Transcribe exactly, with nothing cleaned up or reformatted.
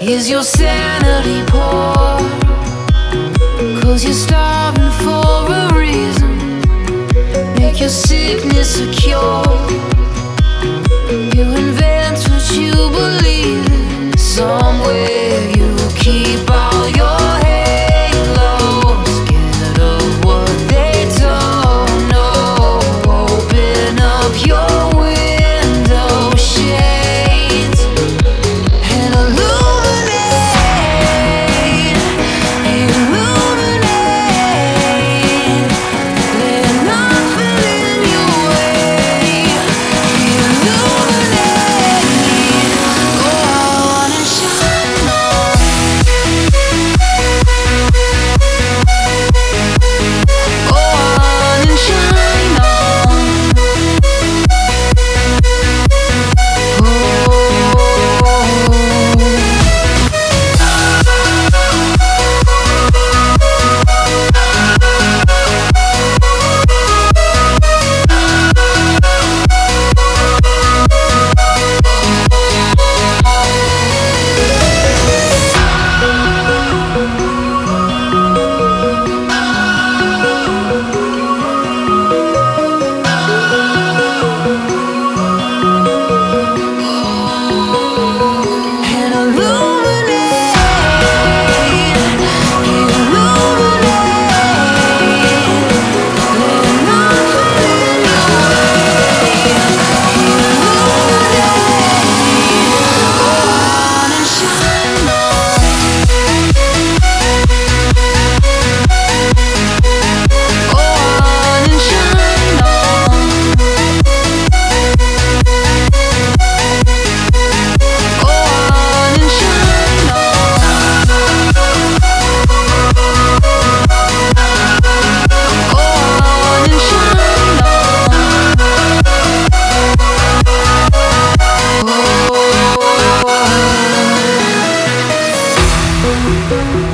Is your sanity poor? Cause you're starving for a reason. Make your sickness a cure. You invent what you believe in. Somewhere you keep all your halos. Scared of what they don't know. Open up your window shades and illuminate, illuminate. Let nothing in your way. Illuminate. Go on and shine on. Go on and shine on. Oh. And illuminate, illuminate. Let nothing in your way. Illuminate. Go on and shine on. Go on and shine on. Go on and shine on. Go on and shine on. Oh.